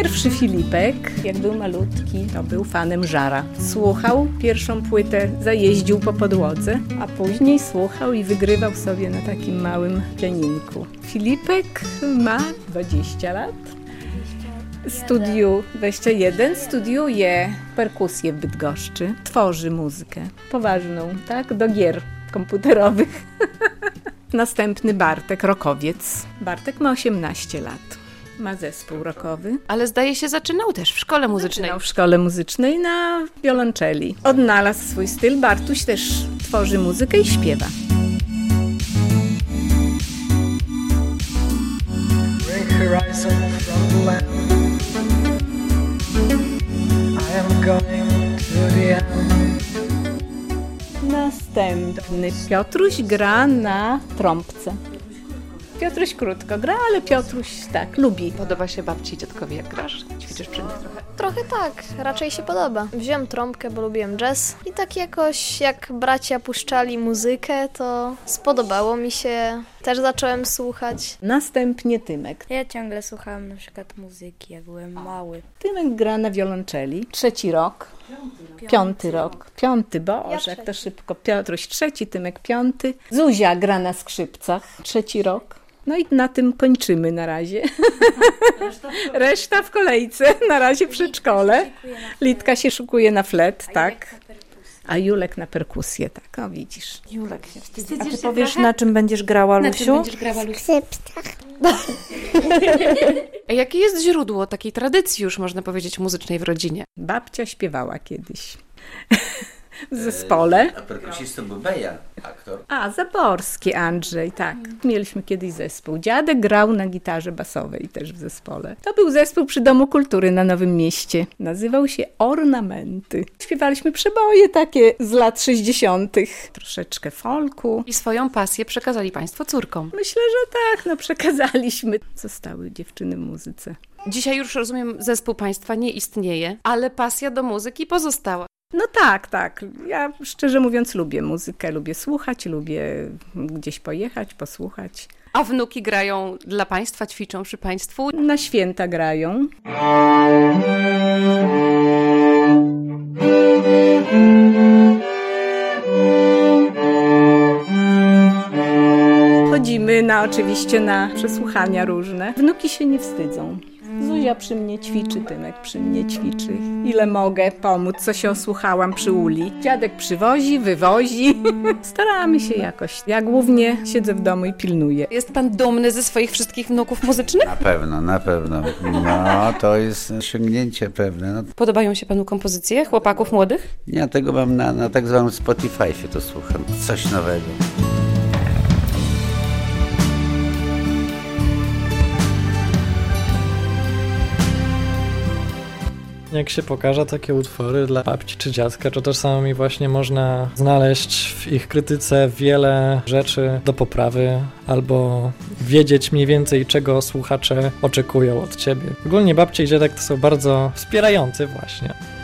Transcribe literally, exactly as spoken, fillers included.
Pierwszy Filipek, jak był malutki, to był fanem Żara. Słuchał pierwszą płytę, zajeździł po podłodze, a później słuchał i wygrywał sobie na takim małym pianinku. Filipek ma dwadzieścia lat. Studiu dwadzieścia jeden, studiuje perkusję w Bydgoszczy, tworzy muzykę poważną, tak, do gier komputerowych. Następny Bartek, rockowiec. Bartek ma osiemnaście lat. Ma zespół rockowy. Ale zdaje się zaczynał też w szkole muzycznej. Zaczynał w szkole muzycznej na wiolonczeli. Odnalazł swój styl. Bartuś też tworzy muzykę i śpiewa. Następny Piotruś gra na trąbce. Piotruś krótko gra, ale Piotruś tak, lubi. Podoba się babci i dziadkowi, jak grasz? Ćwiczysz przy nich trochę? Trochę tak, raczej się podoba. Wziąłem trąbkę, bo lubiłem jazz i tak jakoś jak bracia puszczali muzykę, to spodobało mi się. Też zacząłem słuchać. Następnie Tymek. Ja ciągle słuchałam na przykład muzyki, jak byłem mały. Tymek gra na wiolonczeli. Trzeci rok. Piąty, piąty rok. Piąty, Boże, ja jak to szybko. Piotruś trzeci, Tymek piąty. Zuzia gra na skrzypcach. Trzeci rok. No i na tym kończymy na razie. Reszta w, Reszta w kolejce, na razie w przedszkole. Litka się szykuje na flet, a tak. A Julek na perkusję, tak, o widzisz. Julek się wstydzi. A ty powiesz, na czym będziesz grała, Lusiu? Na czym będziesz grała, Lusiu? Skrzypcach. A jakie jest źródło takiej tradycji, już można powiedzieć, muzycznej w rodzinie? Babcia śpiewała kiedyś. W zespole. A perkusistą był Beja, aktor. A, Zaborski Andrzej, tak. Mieliśmy kiedyś zespół. Dziadek grał na gitarze basowej też w zespole. To był zespół przy Domu Kultury na Nowym Mieście. Nazywał się Ornamenty. Śpiewaliśmy przeboje takie z lat sześćdziesiątych. Troszeczkę folku. I swoją pasję przekazali państwo córkom. Myślę, że tak, no przekazaliśmy. Zostały dziewczyny w muzyce. Dzisiaj już, rozumiem, zespół państwa nie istnieje, ale pasja do muzyki pozostała. No tak, tak. Ja szczerze mówiąc lubię muzykę, lubię słuchać, lubię gdzieś pojechać, posłuchać. A wnuki grają dla państwa, ćwiczą przy państwu? Na święta grają. Chodzimy na, oczywiście na przesłuchania różne. Wnuki się nie wstydzą. Zuzia przy mnie ćwiczy, Tymek przy mnie ćwiczy. Ile mogę pomóc, co się osłuchałam przy uli. Dziadek przywozi, wywozi. Staramy się jakoś. Ja głównie siedzę w domu i pilnuję. Jest pan dumny ze swoich wszystkich wnuków muzycznych? Na pewno, na pewno. No, to jest osiągnięcie pewne. No. Podobają się panu kompozycje chłopaków młodych? Ja tego mam na, na tak zwanym Spotify się to słucham. Coś nowego. Jak się pokaże takie utwory dla babci czy dziadka, to czasami właśnie można znaleźć w ich krytyce wiele rzeczy do poprawy albo wiedzieć mniej więcej, czego słuchacze oczekują od ciebie. Ogólnie babcie i dziadek to są bardzo wspierający właśnie.